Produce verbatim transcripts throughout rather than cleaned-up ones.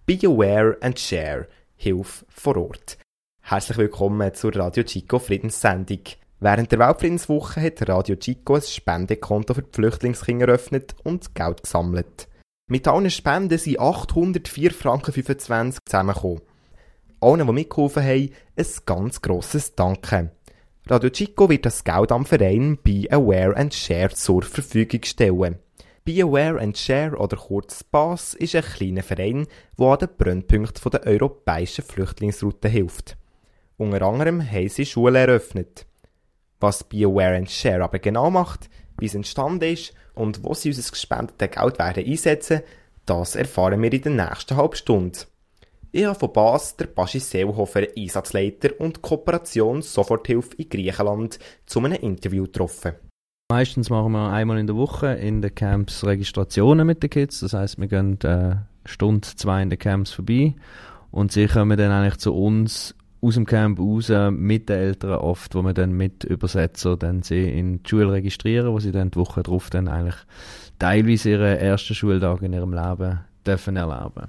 Be aware and share. Hilfe vor Ort. Herzlich willkommen zur Radio Chico Friedenssendung. Während der Weltfriedenswoche hat Radio Chico ein Spendekonto für die Flüchtlingskinder eröffnet und Geld gesammelt. Mit allen Spenden sind achthundertvier Franken fünfundzwanzig zusammengekommen. Allen, die mitgeholfen haben, ein ganz grosses Danke. Radio Chico wird das Geld am Verein Be Aware and Share zur Verfügung stellen. Be Aware and Share, oder kurz B A S, ist ein kleiner Verein, der an den Brennpunkten der europäischen Flüchtlingsroute hilft. Unter anderem haben sie Schulen eröffnet. Was Be Aware and Share aber genau macht, wie es entstanden ist und wo sie unser gespendete Geld werden einsetzen, das erfahren wir in der nächsten halben Stunde. Ich habe von B A S der Baschi Seelhofer, Einsatzleiter und Kooperation Soforthilfe in Griechenland, zu einem Interview getroffen. Meistens machen wir einmal in der Woche in den Camps Registrationen mit den Kids. Das heisst, wir gehen äh, Stunde, zwei in den Camps vorbei und sie kommen dann eigentlich zu uns aus dem Camp raus mit den Eltern oft, wo wir dann mit Übersetzer dann sie in die Schule registrieren, wo sie dann die Woche drauf dann eigentlich teilweise ihren ersten Schultag in ihrem Leben dürfen erleben.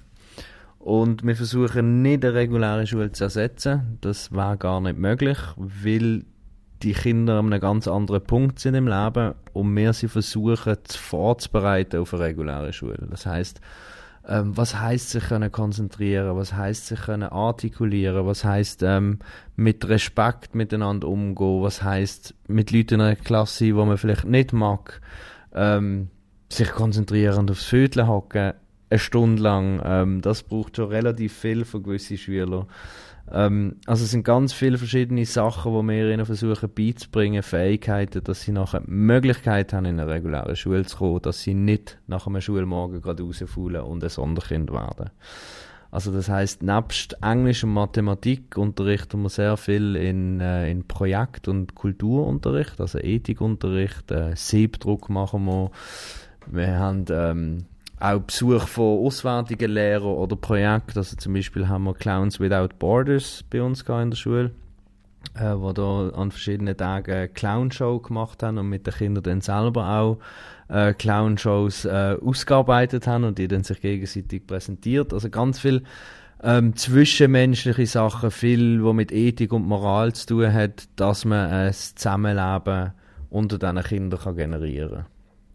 Und wir versuchen nicht eine reguläre Schule zu ersetzen. Das wäre gar nicht möglich, weil die Kinder an einem ganz anderen Punkt sind im Leben und wir sie versuchen vorzubereiten auf eine reguläre Schule. Das heisst, ähm, was heisst sich können konzentrieren, was heisst sich können artikulieren, was heisst ähm, mit Respekt miteinander umgehen, was heisst mit Leuten in einer Klasse, die man vielleicht nicht mag, ähm, sich konzentrieren und aufs Viertel hocken, eine Stunde lang. Ähm, das braucht schon relativ viel von gewissen Schülern. Ähm, also es sind ganz viele verschiedene Sachen, die wir ihnen versuchen beizubringen, Fähigkeiten, dass sie nachher die Möglichkeit haben, in eine reguläre Schule zu kommen, dass sie nicht nach einem Schulmorgen gerade rausfallen und ein Sonderkind werden. Also das heisst, nebst Englisch und Mathematik unterrichten wir sehr viel in, äh, in Projekt- und Kulturunterricht, also Ethikunterricht, äh, Siebdruck machen wir. Wir haben ähm, auch Besuch von auswärtigen Lehrern oder Projekten. Also zum Beispiel haben wir Clowns Without Borders bei uns in der Schule, äh, wo da an verschiedenen Tagen eine Clownshow gemacht haben und mit den Kindern dann selber auch äh, Clownshows äh, ausgearbeitet haben und die dann sich gegenseitig präsentiert. Also ganz viel ähm, zwischenmenschliche Sachen, viel, was mit Ethik und Moral zu tun hat, dass man ein Zusammenleben unter diesen Kindern kann generieren kann.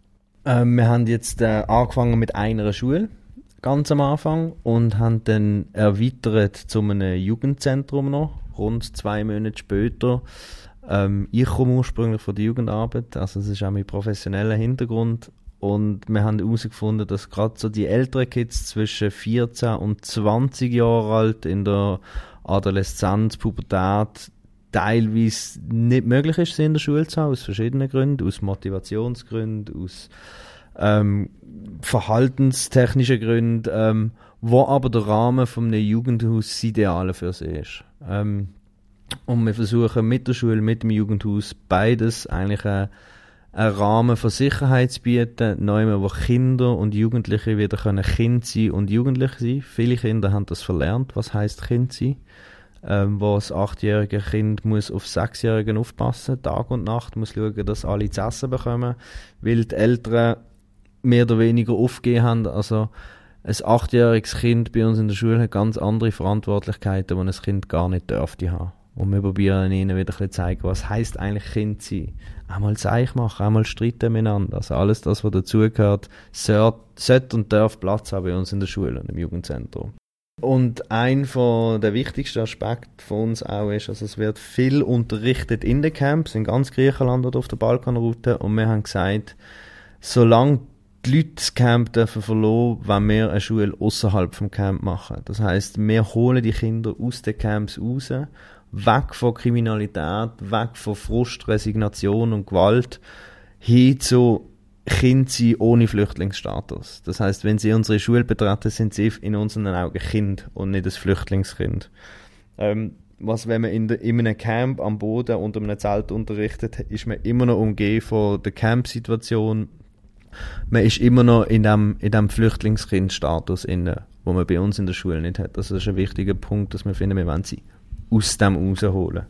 Ähm, wir haben jetzt äh, angefangen mit einer Schule, ganz am Anfang, und haben dann erweitert zu einem Jugendzentrum noch, rund zwei Monate später. Ähm, ich komme ursprünglich von der Jugendarbeit, also das ist auch mein professioneller Hintergrund, und wir haben herausgefunden, dass gerade so die älteren Kids zwischen vierzehn und zwanzig Jahre alt in der Adoleszenz, Pubertät, teilweise nicht möglich ist, sie in der Schule zu haben, aus verschiedenen Gründen, aus Motivationsgründen, aus ähm, verhaltenstechnischen Gründen, ähm, wo aber der Rahmen von einem Jugendhaus das Ideale für sie ist. Ähm, und wir versuchen mit der Schule, mit dem Jugendhaus beides eigentlich einen, einen Rahmen von Sicherheit zu bieten, neu wo Kinder und Jugendliche wieder können Kind sein und Jugendlich sein. Viele Kinder haben das verlernt, was heisst Kind sein. Ähm, wo das achtjährige Kind muss auf sechsjährigen aufpassen, Tag und Nacht, muss schauen, dass alle zu essen bekommen, weil die Eltern mehr oder weniger aufgegeben haben. Also ein achtjähriges Kind bei uns in der Schule hat ganz andere Verantwortlichkeiten, die ein Kind gar nicht dürfte haben. Und wir probieren ihnen wieder ein bisschen zu zeigen, was heisst eigentlich Kind sein. Einmal Zeich machen, einmal streiten miteinander. Also alles das, was dazugehört, sollte und darf Platz haben bei uns in der Schule und im Jugendzentrum. Und ein von der wichtigsten Aspekte von uns auch ist, also es wird viel unterrichtet in den Camps, in ganz Griechenland oder auf der Balkanroute. Und wir haben gesagt, solange die Leute das Camp dürfen verlassen, wenn wir eine Schule außerhalb vom Camp machen. Das heisst, wir holen die Kinder aus den Camps raus, weg von Kriminalität, weg von Frust, Resignation und Gewalt, hin zu Kind sein ohne Flüchtlingsstatus. Das heisst, wenn sie unsere Schule betreten, sind sie in unseren Augen Kind und nicht ein Flüchtlingskind. Ähm, was, wenn man in, de, in einem Camp am Boden unter einem Zelt unterrichtet, ist man immer noch umgeben von der Camp-Situation. Man ist immer noch in dem, in dem Flüchtlingskind-Status inne, wo man bei uns in der Schule nicht hat. Das ist ein wichtiger Punkt, dass wir finden, wir wollen sie aus dem rausholen.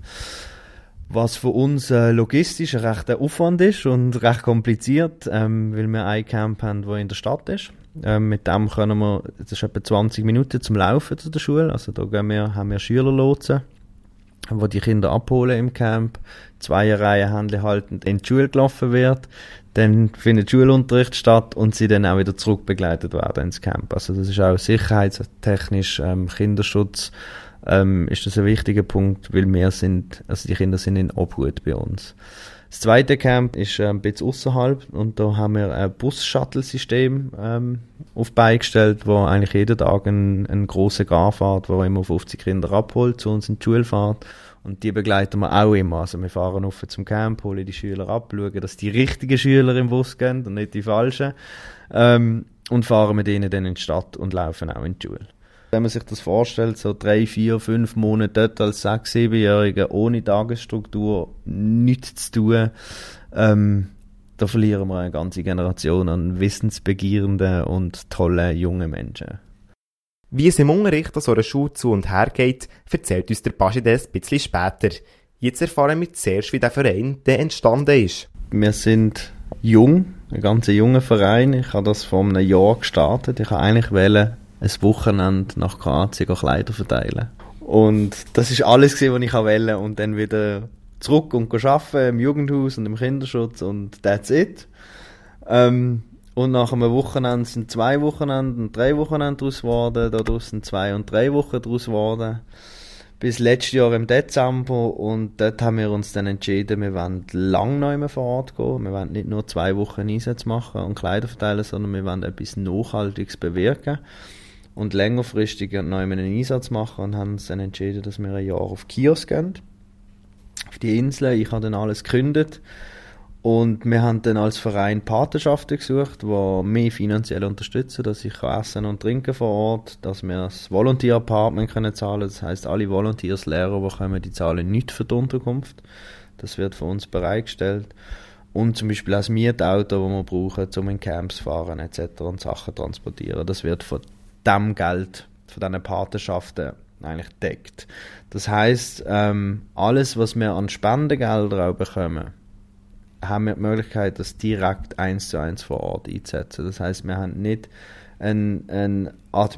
Was für uns äh, logistisch ein rechter Aufwand ist und recht kompliziert, ähm, weil wir ein Camp haben, das in der Stadt ist. Ähm, mit dem können wir, das ist etwa zwanzig Minuten zum Laufen zu der Schule. Also da gehen wir, haben wir Schülerlotsen, wo die Kinder abholen im Camp, zwei Reihen Händchen haltend in die Schule gelaufen wird. Dann findet Schulunterricht statt und sie dann auch wieder zurückbegleitet werden ins Camp. Also das ist auch sicherheitstechnisch, ähm, Kinderschutz, ähm, ist das ein wichtiger Punkt, weil wir sind, also die Kinder sind in Obhut bei uns. Das zweite Camp ist äh, ein bisschen außerhalb und da haben wir ein Bus-Shuttle-System ähm, auf beigestellt, wo eigentlich jeden Tag ein, ein grosser Gar fährt, wo immer fünfzig Kinder abholt, zu uns in die Schule fährt. Und die begleiten wir auch immer. Also wir fahren auf zum Camp, holen die Schüler ab, schauen, dass die richtigen Schüler im Bus gehen und nicht die falschen. Ähm, und fahren mit ihnen dann in die Stadt und laufen auch in die Schule. Wenn man sich das vorstellt, so drei, vier, fünf Monate dort als sechs-, siebenjährige ohne Tagesstruktur nichts zu tun, ähm, da verlieren wir eine ganze Generation an wissensbegierenden und tollen jungen Menschen. Wie es im Unterricht an so einer Schule zu und her geht, erzählt uns der Pagides ein bisschen später. Jetzt erfahren wir zuerst, wie der Verein denn entstanden ist. Wir sind jung, ein ganz junger Verein. Ich habe das vor einem Jahr gestartet. Ich wollte eigentlich wollen, ein Wochenende nach Kroatien Kleider verteilen. Und das ist alles gewesen, was ich wollte. Und dann wieder zurück und arbeiten im Jugendhaus und im Kinderschutz und that's it. Ähm, und nach einem Wochenende sind zwei Wochenende und drei Wochenende daraus geworden. Dadurch sind zwei und drei Wochen daraus geworden. Bis letztes Jahr im Dezember. Und dort haben wir uns dann entschieden, wir wollen lang noch immer vor Ort gehen. Wir wollen nicht nur zwei Wochen Einsätze machen und Kleider verteilen, sondern wir wollen etwas Nachhaltiges bewirken. Und längerfristig noch einen Einsatz machen und haben uns dann entschieden, dass wir ein Jahr auf Chios gehen. Auf die Insel. Ich habe dann alles gekündigt. Und wir haben dann als Verein Patenschaften gesucht, die mich finanziell unterstützen, dass ich essen und trinken vor Ort, dass wir das Volunteer-Apartment können zahlen. Das heisst, alle Volunteers, Lehrer, die kommen, die zahlen nichts für die Unterkunft. Das wird von uns bereitgestellt. Und zum Beispiel auch das Mietauto, das wir brauchen, um in Camps zu fahren et cetera und Sachen transportieren. Das wird von dem Geld, von diesen Patenschaften eigentlich deckt. Das heisst, ähm, alles, was wir an Spendengeldern auch bekommen, haben wir die Möglichkeit, das direkt eins zu eins vor Ort einzusetzen. Das heisst, wir haben nicht einen, einen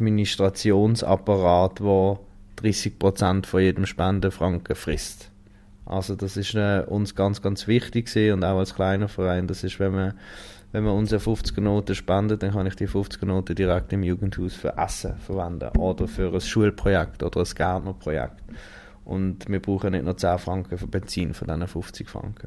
Administrationsapparat, der dreißig Prozent von jedem Spendenfranken frisst. Also das ist äh, uns ganz, ganz wichtig gewesen, und auch als kleiner Verein. Das ist, wenn man Wenn man unsere fünfzig Noten spendet, dann kann ich die fünfzig Noten direkt im Jugendhaus für Essen verwenden oder für ein Schulprojekt oder ein Gärtnerprojekt. Und wir brauchen nicht nur zehn Franken für Benzin von diesen fünfzig Franken.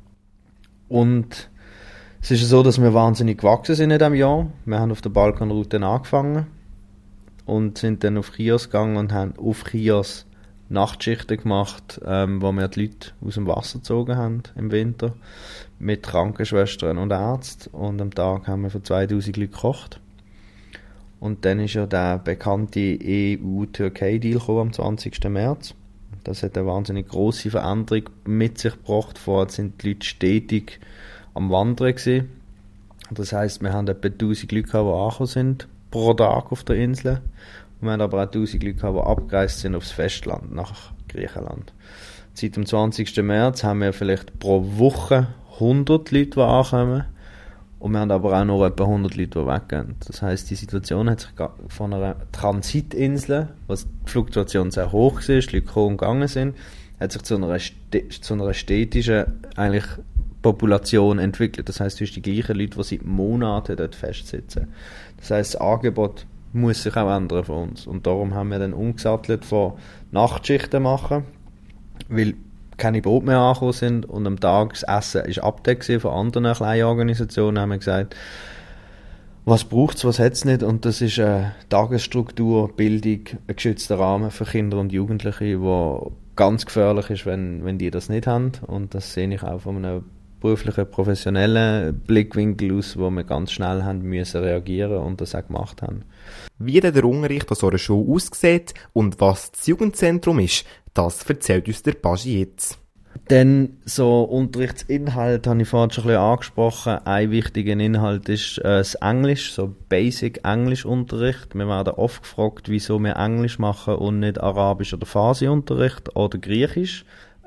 Und es ist so, dass wir wahnsinnig gewachsen sind in diesem Jahr. Wir haben auf der Balkanroute angefangen und sind dann auf Chios gegangen und haben auf Chios Nachtschichten gemacht, ähm, wo wir die Leute aus dem Wasser gezogen haben im Winter mit Krankenschwestern und Ärzten, und am Tag haben wir für zweitausend Leute gekocht. Und dann ist ja der bekannte E U-Türkei-Deal gekommen am zwanzigsten März. Das hat eine wahnsinnig grosse Veränderung mit sich gebracht. Vorher sind die Leute stetig am Wandern gewesen. Das heisst, wir haben etwa tausend Leute, die angekommen sind pro Tag auf der Insel. Und wir haben aber auch tausend Leute, die abgereist sind aufs Festland, nach Griechenland. Seit dem zwanzigsten März haben wir vielleicht pro Woche hundert Leute, die ankommen. Und wir haben aber auch noch etwa hundert Leute, die weggehen. Das heisst, die Situation hat sich von einer Transitinsel, wo die Fluktuation sehr hoch war, die Leute gekommen und gegangen sind, hat sich zu einer, St- zu einer städtischen eigentlich Population entwickelt. Das heisst, du hast die gleichen Leute, die seit Monaten dort festsitzen. Das heisst, das Angebot muss sich auch ändern von uns. Und darum haben wir dann umgesattelt von Nachtschichten machen, weil keine Boote mehr angekommen sind und am Tag das Essen ist abgedeckt von anderen kleinen Organisationen. Haben wir gesagt, was braucht es, was hat es nicht? Und das ist eine Tagesstruktur, Bildung, ein geschützter Rahmen für Kinder und Jugendliche, wo ganz gefährlich ist, wenn, wenn die das nicht haben. Und das sehe ich auch von einem beruflichen, professionellen Blickwinkel aus, wo wir ganz schnell haben müssen reagieren und das auch gemacht haben. Wie denn der Unterricht an so einer Schule aussieht und was das Jugendzentrum ist, das erzählt uns der Pagi jetzt. Dann so Unterrichtsinhalt habe ich vorhin schon ein bisschen angesprochen. Ein wichtiger Inhalt ist äh, das Englisch, so Basic Englischunterricht. Wir werden oft gefragt, wieso wir Englisch machen und nicht Arabisch oder Farsi-Unterricht oder Griechisch.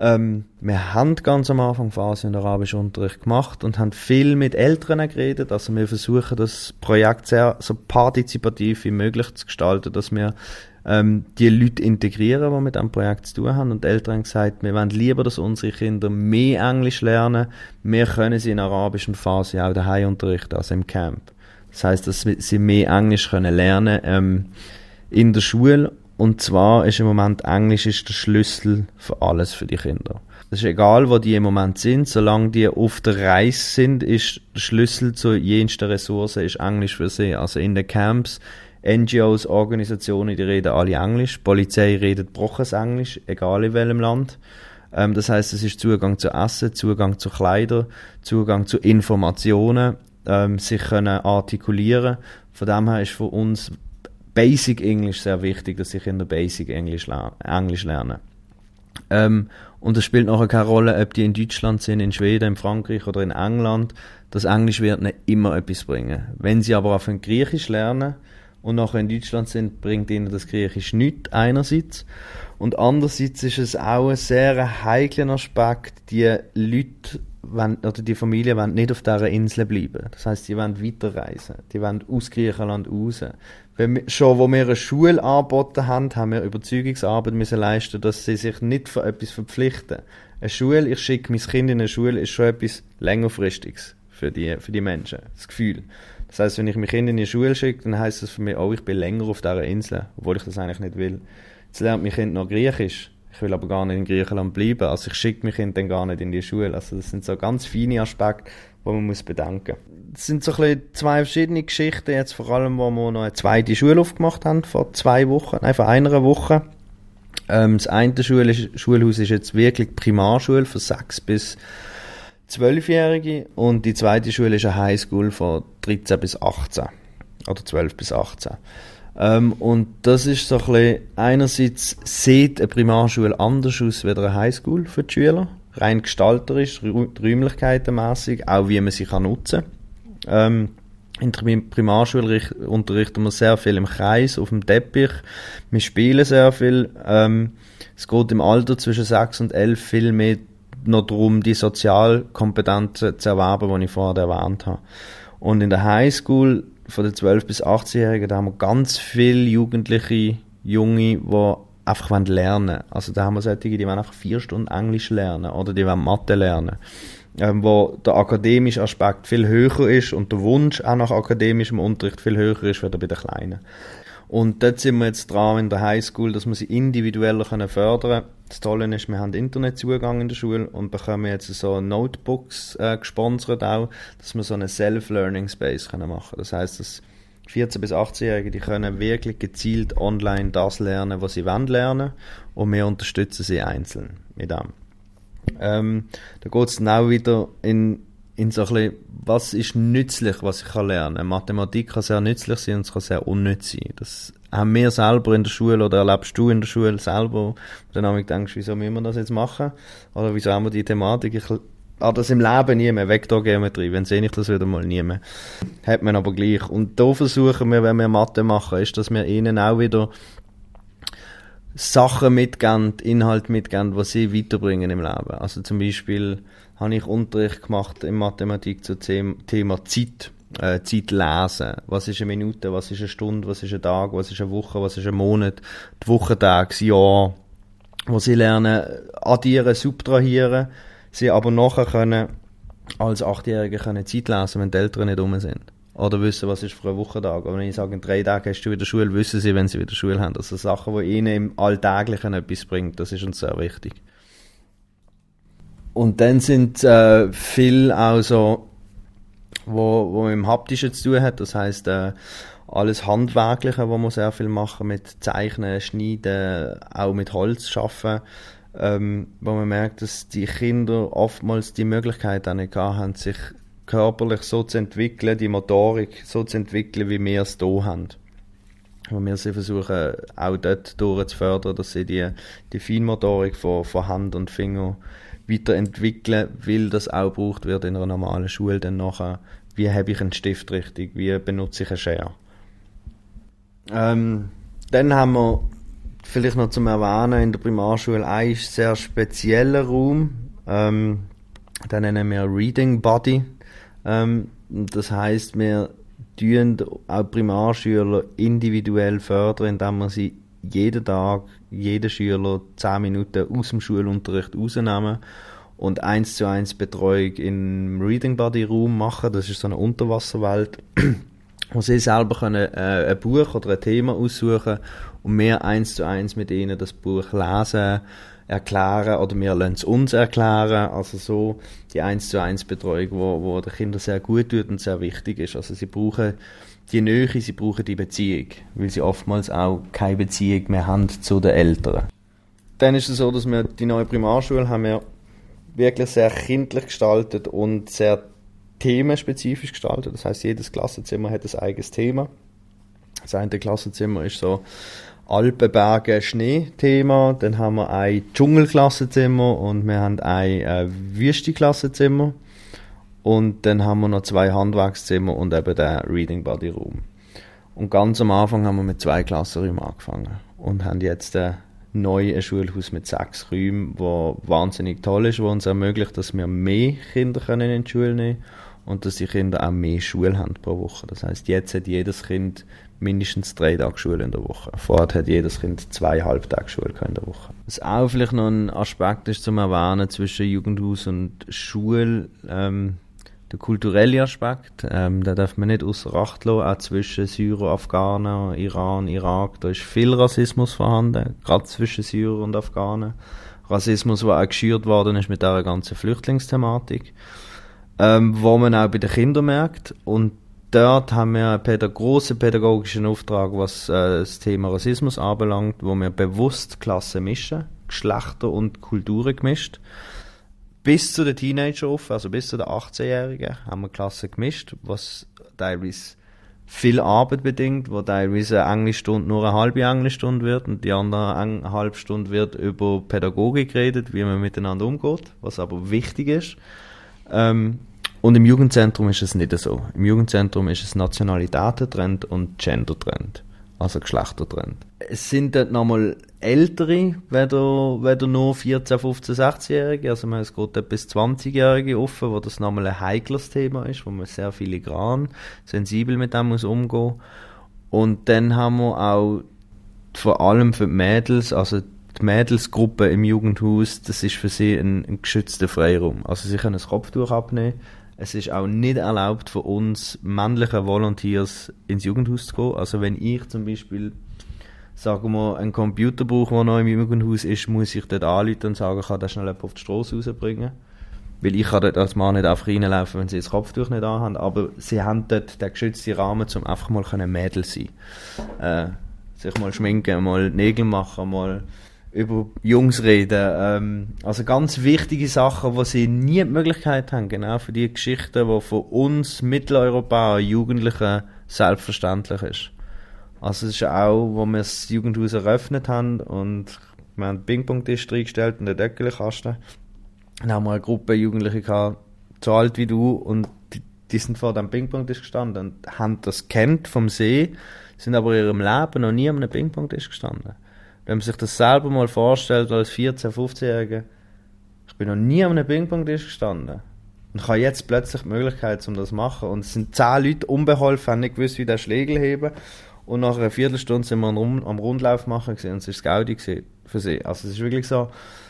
Ähm, wir haben ganz am Anfang Phase in arabischen Unterricht gemacht und haben viel mit Eltern geredet. Also wir versuchen das Projekt sehr so partizipativ wie möglich zu gestalten, dass wir ähm, die Leute integrieren, die mit diesem Projekt zu tun haben. Und die Eltern haben gesagt, wir wollen lieber, dass unsere Kinder mehr Englisch lernen. Wir können sie in der arabischen Phase auch daheim unterrichten, also im Camp. Das heisst, dass sie mehr Englisch können lernen ähm, in der Schule. Und zwar ist im Moment Englisch ist der Schlüssel für alles für die Kinder. Es ist egal, wo die im Moment sind, solange die auf der Reise sind, ist der Schlüssel zu jensten Ressource ist Englisch für sie. Also in den Camps, N G Os, Organisationen, die reden alle Englisch. Die Polizei redet broches Englisch, egal in welchem Land. Ähm, das heisst, es ist Zugang zu Essen, Zugang zu Kleidern, Zugang zu Informationen, ähm, sich können artikulieren. Von dem her ist für uns Basic English sehr wichtig, dass ich in der Basic Englisch, ler- Englisch lerne. Ähm, und es spielt nachher keine Rolle, ob die in Deutschland sind, in Schweden, in Frankreich oder in England. Das Englisch wird nicht immer etwas bringen. Wenn sie aber auf ein Griechisch lernen und nachher in Deutschland sind, bringt ihnen das Griechisch nichts einerseits. Und andererseits ist es auch ein sehr heikler Aspekt, die Leute wollen, oder die Familien wollen nicht auf dieser Insel bleiben. Das heisst, die wollen weiterreisen. Die wollen aus Griechenland raus. Wenn wir, schon, wo wir eine Schule angeboten haben, haben wir Überzeugungsarbeit müssen leisten, dass sie sich nicht für etwas verpflichten. Eine Schule, ich schicke mein Kind in eine Schule, ist schon etwas längerfristiges für die, für die Menschen. Das Gefühl. Das heisst, wenn ich mein Kind in die Schule schicke, dann heisst das für mich, oh, ich bin länger auf dieser Insel, obwohl ich das eigentlich nicht will. Jetzt lernt mein Kind noch Griechisch. Ich will aber gar nicht in Griechenland bleiben. Also ich schicke mein Kind dann gar nicht in die Schule. Also das sind so ganz feine Aspekte, die man muss bedenken muss. Das sind so ein bisschen zwei verschiedene Geschichten, jetzt vor allem, wo wir noch eine zweite Schule aufgemacht haben, vor zwei Wochen, nein, vor einer Woche. Ähm, das eine Schule ist, Schulhaus ist jetzt wirklich Primarschule für sechs bis zwölfjährige und die zweite Schule ist eine Highschool von dreizehn bis achtzehn oder zwölf bis achtzehn. Ähm, und das ist so ein bisschen, einerseits sieht eine Primarschule anders aus wie eine Highschool für die Schüler, rein gestalterisch, räumlichkeitenmässig, auch wie man sie kann nutzen kann. Ähm, in der Primarschule unterrichten wir sehr viel im Kreis, auf dem Teppich, wir spielen sehr viel, ähm, es geht im Alter zwischen sechs und elf viel mehr noch darum, die Sozialkompetenzen zu erwerben, die ich vorher erwähnt habe. Und in der Highschool von den zwölf- bis achtzehnjährigen, da haben wir ganz viele Jugendliche, Junge, die einfach lernen wollen. Also da haben wir solche, die wollen einfach vier Stunden Englisch lernen oder die wollen Mathe lernen. Ähm, wo der akademische Aspekt viel höher ist und der Wunsch auch nach akademischem Unterricht viel höher ist, als bei den Kleinen. Und dort sind wir jetzt dran in der Highschool, dass wir sie individueller können fördern können. Das Tolle ist, wir haben Internetzugang in der Schule und bekommen jetzt so Notebooks äh, gesponsert auch, dass wir so einen Self-Learning-Space können machen. Das heisst, dass vierzehn- bis achtzehnjährige, die können wirklich gezielt online das lernen, was sie wollen lernen, und wir unterstützen sie einzeln mit dem. Ähm, da geht es dann auch wieder in, in so ein bisschen, was ist nützlich, was ich kann lernen. Mathematik kann sehr nützlich sein und es kann sehr unnütz sein. Das haben wir selber in der Schule, oder erlebst du in der Schule selber, und dann habe ich gedacht, wieso müssen wir das jetzt machen? Oder wieso haben wir die Thematik? Ich habe das im Leben nie mehr, Vektorgeometrie, wenn sehe ich das wieder mal nie mehr. Hat man aber gleich. Und da versuchen wir, wenn wir Mathe machen, ist, dass wir ihnen auch wieder Sachen mitgeben, Inhalte mitgeben, die sie weiterbringen im Leben. Also zum Beispiel habe ich Unterricht gemacht in Mathematik zum Thema Zeit, äh, Zeit lesen. Was ist eine Minute, was ist eine Stunde, was ist ein Tag, was ist eine Woche, was ist ein Monat, die Wochentage, das Jahr, wo sie lernen, addieren, subtrahieren, sie aber nachher können, als Achtjährige können Zeit lesen, wenn die Eltern nicht rum sind. Oder wissen, was ist für ein Wochentag. Aber wenn ich sage, in drei Tagen hast du wieder Schule, wissen sie, wenn sie wieder Schule haben. Also Sachen, die ihnen im Alltäglichen etwas bringen, das ist uns sehr wichtig. Und dann sind äh, viel auch so, wo, wo mit dem Haptischen zu tun hat. Das heisst, äh, alles Handwerkliche, wo wir sehr viel machen, mit Zeichnen, Schneiden, auch mit Holz arbeiten. Ähm, wo man merkt, dass die Kinder oftmals die Möglichkeit auch nicht gehabt haben, sich körperlich so zu entwickeln, die Motorik so zu entwickeln, wie wir es hier haben. Wo wir sie versuchen, auch dort durch zu fördern, dass sie die, die Feinmotorik von, von Hand und Finger weiterentwickeln, weil das auch gebraucht wird in einer normalen Schule dann nachher. Wie habe ich einen Stift richtig? Wie benutze ich eine Schere? Ähm, dann haben wir vielleicht noch zum Erwähnen, in der Primarschule ein sehr spezieller Raum, ähm, den nennen wir Reading Buddy. Ähm, das heisst, wir tun auch Primarschüler individuell fördern, indem wir sie jeden Tag, jeden Schüler zehn Minuten aus dem Schulunterricht rausnehmen und eins zu eins Betreuung im Reading Buddy Raum machen. Das ist so eine Unterwasserwelt, wo sie selber können, äh, ein Buch oder ein Thema aussuchen und wir eins zu eins mit ihnen das Buch lesen, erklären oder wir lassen es uns erklären. Also so die eins zu eins Betreuung, wo, wo den Kindern sehr gut tut und sehr wichtig ist. Also sie brauchen die Nähe, sie brauchen die Beziehung, weil sie oftmals auch keine Beziehung mehr haben zu den Eltern. Dann ist es so, dass wir die neue Primarschule haben wir wirklich sehr kindlich gestaltet und sehr themenspezifisch gestaltet. Das heisst, jedes Klassenzimmer hat ein eigenes Thema. Das eine Klassenzimmer ist so Alpen, Berge, Schnee-Thema. Dann haben wir ein Dschungelklassenzimmer und wir haben ein äh, Wüste-Klassenzimmer. Und dann haben wir noch zwei Handwerkszimmer und eben den Reading Buddy Raum. Und ganz am Anfang haben wir mit zwei Klassenräumen angefangen und haben jetzt äh, neu ein Schulhaus mit sechs Räumen, das wahnsinnig toll ist, das uns ermöglicht, dass wir mehr Kinder können in die Schule nehmen können und dass die Kinder auch mehr Schule haben pro Woche. Das heisst, jetzt hat jedes Kind mindestens drei Tage Schule in der Woche. Vorher hat jedes Kind zweieinhalb Tage Schule in der Woche. Was auch vielleicht noch ein Aspekt ist zum Erwähnen zwischen Jugendhaus und Schule, ähm, der kulturelle Aspekt, ähm, da darf man nicht außer Acht lassen, auch zwischen Syrer, Afghanen, Iran, Irak, da ist viel Rassismus vorhanden, gerade zwischen Syrer und Afghanen. Rassismus, der auch geschürt worden ist mit dieser ganzen Flüchtlingsthematik, ähm, wo man auch bei den Kindern merkt. Und dort haben wir einen pädag- grossen pädagogischen Auftrag, was äh, das Thema Rassismus anbelangt, wo wir bewusst Klassen mischen, Geschlechter und Kulturen gemischt. Bis zu den Teenager, also bis zu den achtzehnjährigen, haben wir Klassen gemischt, was teilweise viel Arbeit bedingt, wo teilweise eine Englischstunde nur eine halbe Englischstunde wird und die andere eine halbe Stunde wird über Pädagogik geredet, wie man miteinander umgeht, was aber wichtig ist. Ähm, und im Jugendzentrum ist es nicht so. Im Jugendzentrum ist es Nationalitäten-Trend und Gender-Trend, also Geschlechter-Trend. Es sind dort nochmal Ältere, weder nur vierzehn, fünfzehn, sechzehnjährige, also man es geht bis zwanzigjährige offen, wo das nochmal ein heikles Thema ist, wo man sehr filigran, sensibel mit dem muss umgehen. Und dann haben wir auch vor allem für die Mädels, also die Mädelsgruppe im Jugendhaus, das ist für sie ein, ein geschützter Freiraum. Also sie können das Kopftuch abnehmen. Es ist auch nicht erlaubt für uns männliche Volunteers ins Jugendhaus zu gehen. Also wenn ich zum Beispiel, sagen wir, einen Computer brauche, der noch im Jugendhaus ist, muss ich dort anrufen und sagen, kann das schnell auf die Strasse rausbringen. Weil ich kann dort als Mann nicht einfach reinlaufen, wenn sie das Kopftuch nicht anhaben. Aber sie haben dort den geschützten Rahmen, um einfach mal Mädel sein äh, sich mal schminken, mal Nägel machen, mal über Jungs reden. Ähm, also ganz wichtige Sachen, wo sie nie die Möglichkeit haben, genau für die Geschichten, die für uns Mitteleuropäer Jugendlichen selbstverständlich ist. Also es ist auch, wo wir das Jugendhaus eröffnet haben und wir haben den Ping-Pong-Tisch reingestellt und den Deckelkasten. Dann haben wir eine Gruppe Jugendliche gehabt, so alt wie du, und die, die sind vor dem Ping-Pong-Tisch gestanden und haben das kennt vom See, sind aber in ihrem Leben noch nie an einem Ping-Pong-Tisch gestanden. Wenn man sich das selber mal vorstellt als vierzehn-, fünfzehnjähriger, ich bin noch nie an einem Ping-Pong-Tisch gestanden und ich habe jetzt plötzlich die Möglichkeit, um das zu machen. Und es sind zehn Leute unbeholfen, haben nicht gewusst, wie der Schlägel heben. Und nach einer Viertelstunde sind wir am, am Rundlauf machen gewesen, und es ist das Gaudi für sie. Also es ist wirklich so.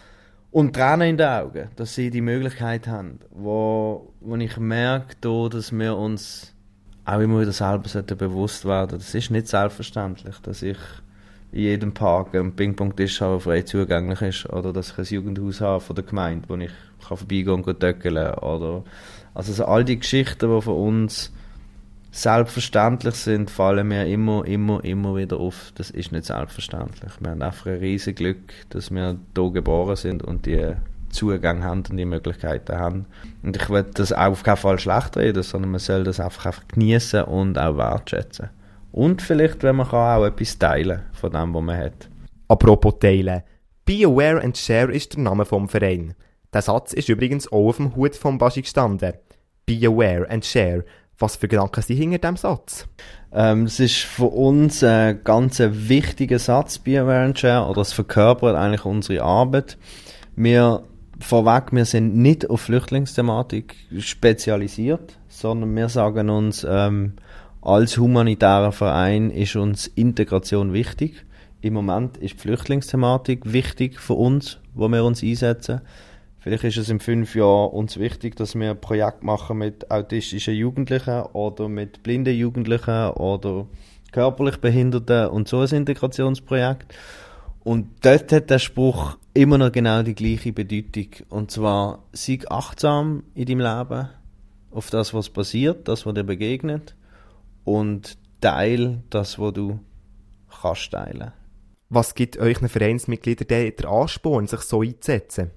Und Tränen in den Augen, dass sie die Möglichkeit haben, wo, wo ich merke, da, dass wir uns auch immer wieder selber bewusst werden. Das ist nicht selbstverständlich, dass ich in jedem Park einen Ping-Pong-Tisch habe, der frei zugänglich ist, oder dass ich ein Jugendhaus habe von der Gemeinde, wo ich kann vorbeigehen und töckeln kann. Oder also so all die Geschichten, die für uns selbstverständlich sind, fallen mir immer, immer, immer wieder auf. Das ist nicht selbstverständlich. Wir haben einfach ein riesiges Glück, dass wir hier geboren sind und die Zugang haben und die Möglichkeiten haben. Und ich will das auch auf keinen Fall schlecht reden, sondern man soll das einfach, einfach genießen und auch wertschätzen. Und vielleicht, wenn man kann, auch etwas teilen von dem, was man hat. Apropos teilen. Be aware and share ist der Name vom Verein. Der Satz ist übrigens auch auf dem Hut vom Baschi gestanden. Be aware and share. Was für Gedanken sind hinter diesem Satz? Ähm, es ist für uns ein ganz wichtiger Satz, Be Aware Share, oder es verkörpert eigentlich unsere Arbeit. Wir, vorweg, wir sind nicht auf Flüchtlingsthematik spezialisiert, sondern wir sagen uns, ähm, als humanitärer Verein ist uns Integration wichtig. Im Moment ist die Flüchtlingsthematik wichtig für uns, wo wir uns einsetzen. Vielleicht ist es in fünf Jahren uns wichtig, dass wir ein Projekt machen mit autistischen Jugendlichen oder mit blinden Jugendlichen oder körperlich Behinderten und so ein Integrationsprojekt. Und dort hat der Spruch immer noch genau die gleiche Bedeutung. Und zwar, sei achtsam in deinem Leben auf das, was passiert, das, was dir begegnet, und teil das, was du kannst teilen. Was gibt euren Vereinsmitgliedern den Ansporn, sich so einzusetzen?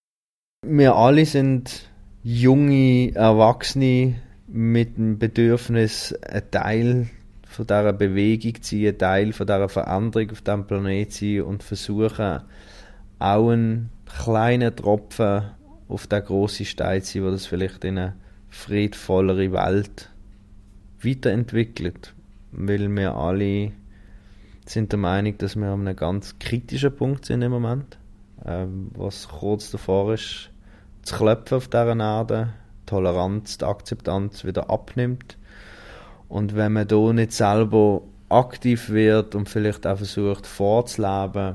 Wir alle sind junge Erwachsene mit dem Bedürfnis, ein Teil von dieser Bewegung zu sein, ein Teil von dieser Veränderung auf diesem Planeten zu sein und versuchen, auch einen kleinen Tropfen auf den grossen Stein zu sein, der das vielleicht in eine friedvollere Welt weiterentwickelt. Weil wir alle sind der Meinung, dass wir an einem ganz kritischen Punkt sind im Moment, ähm, was kurz davor ist, zu klopfen auf dieser Erde, die Toleranz, die Akzeptanz wieder abnimmt. Und wenn man da nicht selber aktiv wird und vielleicht auch versucht vorzuleben,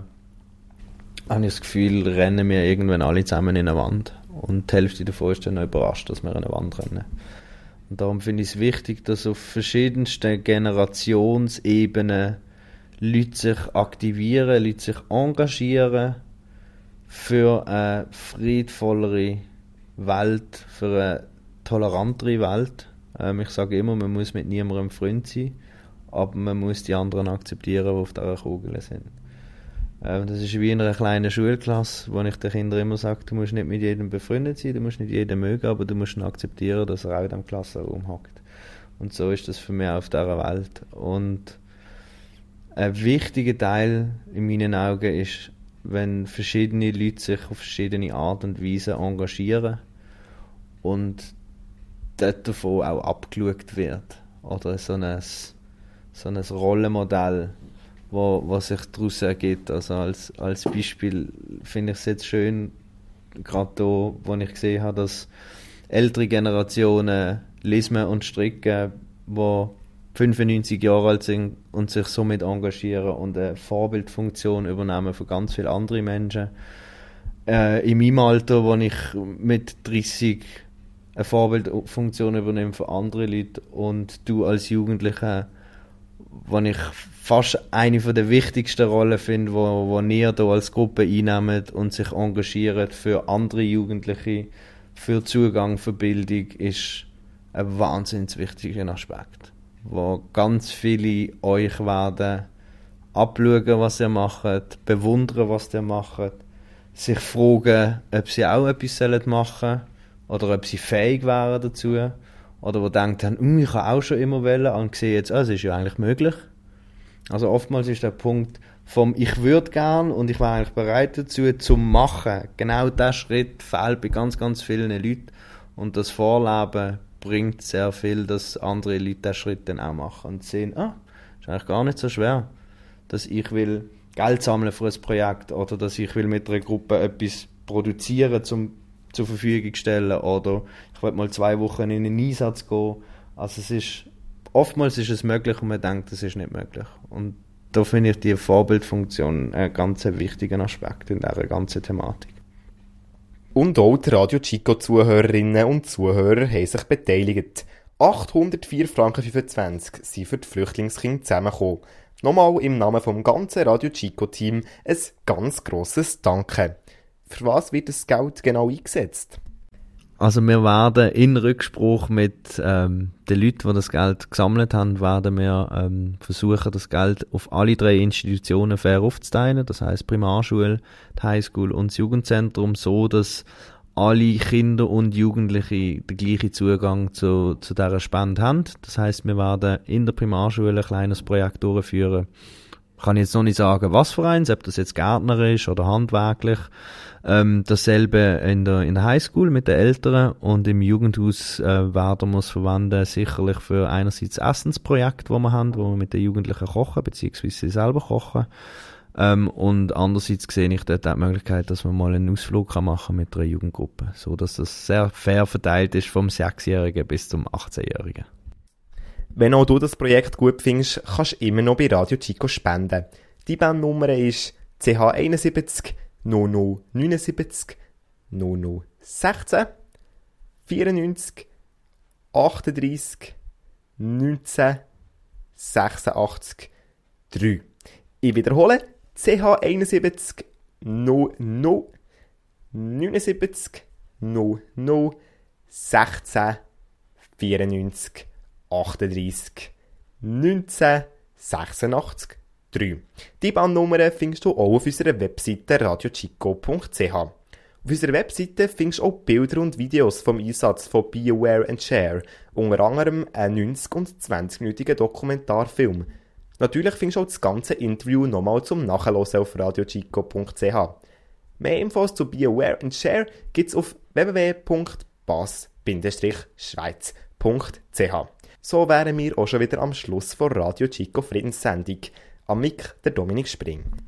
habe ich das Gefühl, rennen wir irgendwann alle zusammen in eine Wand. Und die Hälfte davon ist dann noch überrascht, dass wir in eine Wand rennen. Und darum finde ich es wichtig, dass auf verschiedensten Generationsebenen Leute sich aktivieren, Leute sich engagieren für eine friedvollere Welt, für eine tolerantere Welt. Ähm, ich sage immer, man muss mit niemandem Freund sein, aber man muss die anderen akzeptieren, die auf dieser Kugel sind. Ähm, das ist wie in einer kleinen Schulklasse, wo ich den Kindern immer sage, du musst nicht mit jedem befreundet sein, du musst nicht jeden mögen, aber du musst ihn akzeptieren, dass er auch in diesem Klassenraum hockt. Und so ist das für mich auch auf dieser Welt. Und ein wichtiger Teil in meinen Augen ist, wenn verschiedene Leute sich auf verschiedene Art und Weise engagieren und dort davon auch abgeschaut wird. Oder so ein, so ein Rollenmodell, wo, was sich daraus ergibt. Also als, als Beispiel finde ich es jetzt schön, gerade da, wo ich gesehen habe, dass ältere Generationen lesen und stricken, die fünfundneunzig Jahre alt sind und sich somit engagieren und eine Vorbildfunktion übernehmen für ganz viele andere Menschen. Äh, in meinem Alter, wo ich mit dreißig eine Vorbildfunktion übernehme für andere Leute und du als Jugendlicher, wo ich fast eine der wichtigsten Rollen finde, wo, wo ihr hier als Gruppe einnehmt und sich engagiert für andere Jugendliche, für Zugang, für Bildung, ist ein wahnsinnig wichtiger Aspekt, wo ganz viele euch werden abschauen, was ihr macht, bewundern, was ihr macht, sich fragen, ob sie auch etwas machen sollen oder ob sie fähig wären dazu, oder die denken, ich kann auch schon immer wählen und sehe jetzt, oh, es ist ja eigentlich möglich. Also oftmals ist der Punkt vom ich würde gern und ich wäre eigentlich bereit dazu, zu machen. Genau dieser Schritt fehlt bei ganz, ganz vielen Leuten und das Vorleben bringt sehr viel, dass andere Leute diesen Schritt dann auch machen und sehen, ah, ist eigentlich gar nicht so schwer, dass ich will Geld sammeln für ein Projekt oder dass ich will mit einer Gruppe etwas produzieren, zum zur Verfügung stellen oder ich will mal zwei Wochen in einen Einsatz gehen. Also es ist, oftmals ist es möglich und man denkt, es ist nicht möglich. Und da finde ich die Vorbildfunktion einen ganz wichtigen Aspekt in dieser ganzen Thematik. Und auch die Radio Chico-Zuhörerinnen und Zuhörer haben sich beteiligt. achthundertvier Franken fünfundzwanzig sind für die Flüchtlingskinder zusammengekommen. Nochmal im Namen vom ganzen Radio Chico-Team ein ganz grosses Danke. Für was wird das Geld genau eingesetzt? Also wir werden in Rückspruch mit ähm, den Leuten, die das Geld gesammelt haben, werden wir ähm, versuchen, das Geld auf alle drei Institutionen fair aufzuteilen. Das heisst Primarschule, die Highschool und das Jugendzentrum, so dass alle Kinder und Jugendliche den gleichen Zugang zu, zu dieser Spende haben. Das heisst, wir werden in der Primarschule ein kleines Projekt durchführen, kann ich jetzt noch nicht sagen, was für eins, ob das jetzt Gärtner ist oder handwerklich. Ähm, dasselbe in der, in der Highschool mit den Eltern und im Jugendhaus äh, werden wir es verwenden, sicherlich für einerseits Essensprojekte, die wir haben, wo wir mit den Jugendlichen kochen, beziehungsweise sie selber kochen. Ähm, und andererseits sehe ich dort auch die Möglichkeit, dass man mal einen Ausflug kann machen mit einer Jugendgruppe, so dass das sehr fair verteilt ist vom sechsjährigen bis zum achtzehnjährigen. Wenn auch du das Projekt gut findest, kannst du immer noch bei Radio Chico spenden. Die Bandnummer ist C H einundsiebzig null null neunundsiebzig null null sechzehn vierundneunzig achtunddreissig neunzehn sechsundachtzig drei. Ich wiederhole, C H einundsiebzig null null neunundsiebzig null null sechzehn vierundneunzig achtunddreissig neunzehn sechsundachtzig drei. Die Bandnummer findest du auch auf unserer Webseite radio chico punkt c h. Auf unserer Webseite findest du auch Bilder und Videos vom Einsatz von Be Aware and Share, unter anderem einen neunzig- und zwanzig-minütigen Dokumentarfilm. Natürlich findest du auch das ganze Interview nochmal zum Nachhören auf radio chico punkt c h. Mehr Infos zu Be Aware and Share gibt es auf w w w punkt bas schweiz punkt c h. So wären wir auch schon wieder am Schluss von Radio Chico Friedenssendung. Am Mic der Dominik Spring.